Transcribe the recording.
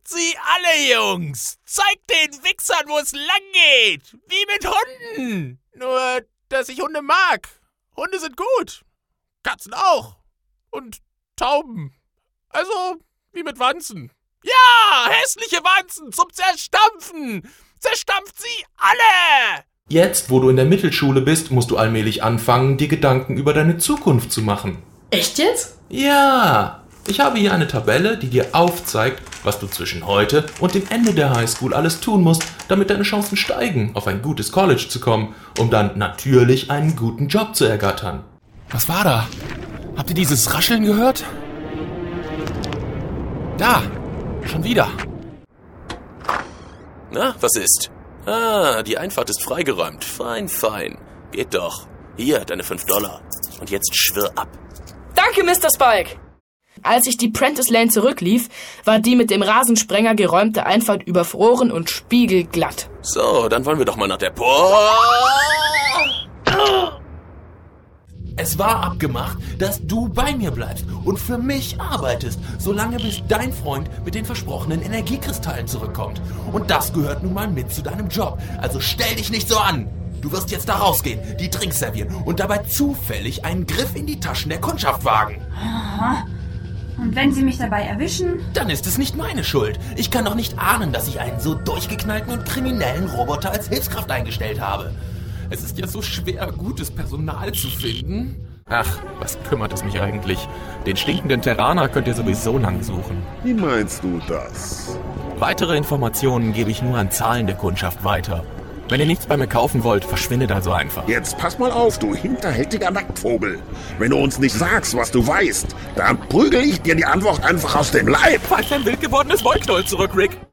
sie alle, Jungs! Zeigt den Wichsern, wo es lang geht! Wie mit Hunden! Nur, dass ich Hunde mag. Hunde sind gut. Katzen auch. Und Tauben. Also, wie mit Wanzen. Ja, hässliche Wanzen zum Zerstampfen! Zerstampft sie alle! Jetzt, wo du in der Mittelschule bist, musst du allmählich anfangen, dir Gedanken über deine Zukunft zu machen. Echt jetzt? Ja, ich habe hier eine Tabelle, die dir aufzeigt, was du zwischen heute und dem Ende der Highschool alles tun musst, damit deine Chancen steigen, auf ein gutes College zu kommen, um dann natürlich einen guten Job zu ergattern. Was war da? Habt ihr dieses Rascheln gehört? Da, schon wieder. Na, was ist? Ah, die Einfahrt ist freigeräumt. Fein, fein. Geht doch. Hier, deine $5. Und jetzt schwirr ab. Danke, Mr. Spike! Als ich die Prentice Lane zurücklief, war die mit dem Rasensprenger geräumte Einfahrt überfroren und spiegelglatt. So, dann wollen wir doch mal nach der Es war abgemacht, dass du bei mir bleibst und für mich arbeitest, solange bis dein Freund mit den versprochenen Energiekristallen zurückkommt. Und das gehört nun mal mit zu deinem Job. Also stell dich nicht so an. Du wirst jetzt da rausgehen, die Drinks servieren und dabei zufällig einen Griff in die Taschen der Kundschaft wagen. Und wenn Sie mich dabei erwischen? Dann ist es nicht meine Schuld. Ich kann doch nicht ahnen, dass ich einen so durchgeknallten und kriminellen Roboter als Hilfskraft eingestellt habe. Es ist ja so schwer, gutes Personal zu finden. Ach, was kümmert es mich eigentlich? Den stinkenden Terraner könnt ihr sowieso lang suchen. Wie meinst du das? Weitere Informationen gebe ich nur an Zahlen der Kundschaft weiter. Wenn ihr nichts bei mir kaufen wollt, verschwindet also einfach. Jetzt pass mal auf, du hinterhältiger Nacktvogel. Wenn du uns nicht sagst, was du weißt, dann prügel ich dir die Antwort einfach aus dem Leib. Pfeift dein wild gewordenes Wollknäuel zurück, Rick.